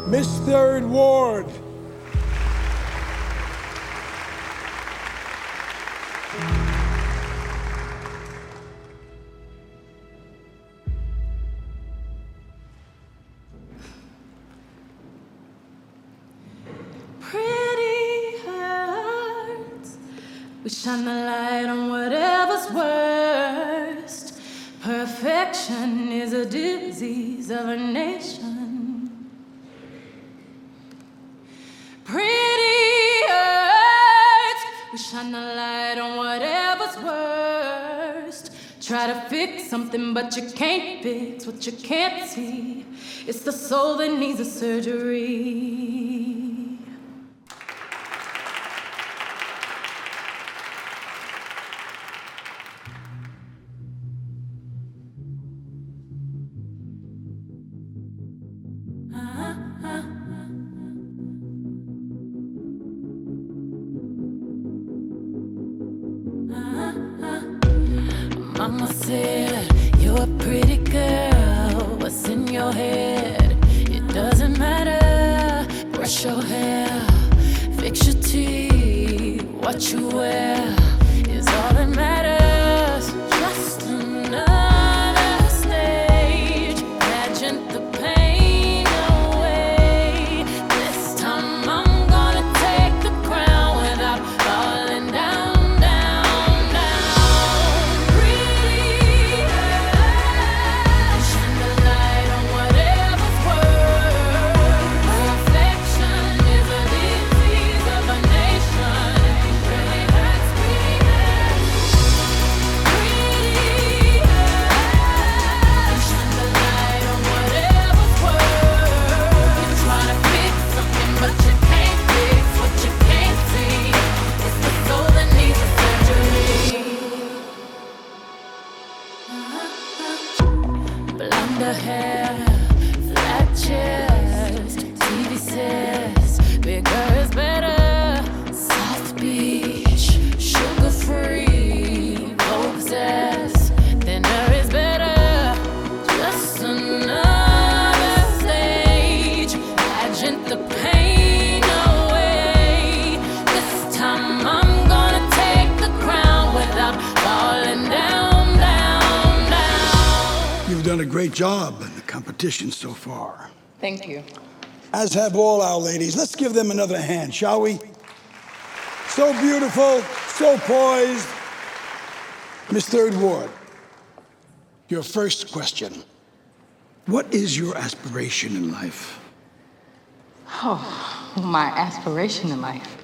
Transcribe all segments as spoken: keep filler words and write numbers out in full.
Miss Third Ward. We shine the light on whatever's worst. Perfection is a disease of a nation. Pretty hurts. We shine the light on whatever's worst. Try to fix something, but you can't fix what you can't see. It's the soul that needs a surgery. Mama said, you're a pretty girl. What's in your head? It doesn't matter. Brush your hair, fix your teeth. What you wear is all that matters. Just another stage. Pageant the pain away. This time I'm gonna take the crown without falling down. Blonder hair, flat chest, T V says bigger is better. South Beach, sugar free, Vogue says thinner is better. Just another stage, pageant the pain away. This time I'm gonna take the crown without falling down. You've done a great job in the competition so far. Thank you. As have all our ladies. Let's give them another hand, shall we? So beautiful, so poised. Miss Third Ward, your first question. What is your aspiration in life? Oh, my aspiration in life.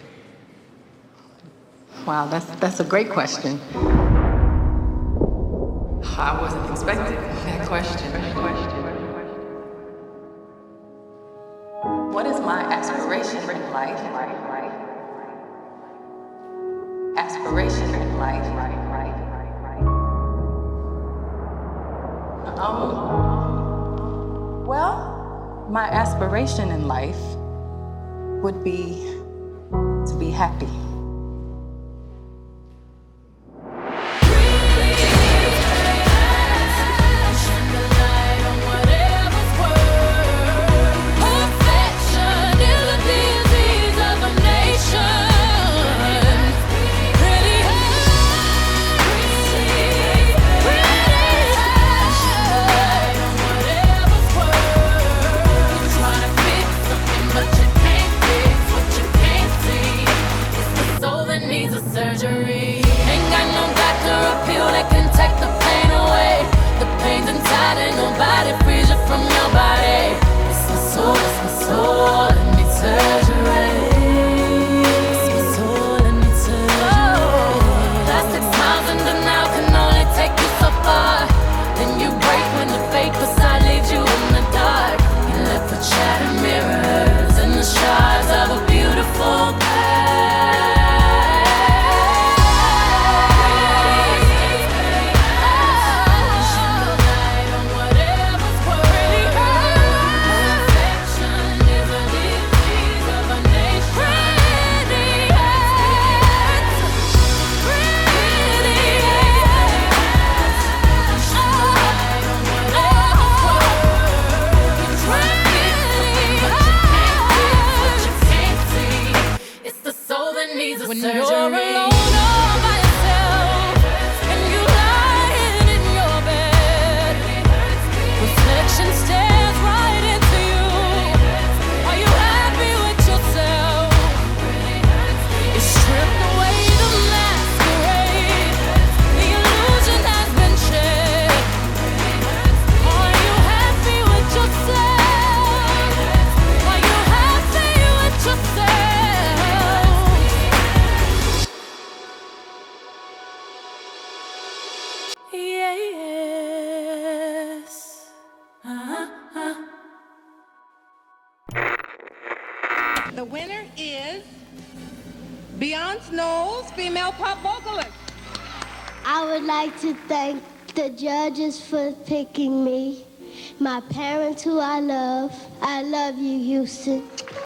Wow, that's that's a great question. I wasn't expecting that question. That question. What is my aspiration in life? Aspiration in life. Um. Well, my aspiration in life would be to be happy. But you can't fix what you can't see. It's the Temptation stares right into you. Are you happy with yourself? You stripped away the masquerade. The illusion has been shed. Are you happy with yourself? Are you happy with yourself? Yes. Uh-huh. The winner is Beyonce Knowles, female pop vocalist. I would like to thank the judges for picking me, my parents who I love. I love you, Houston.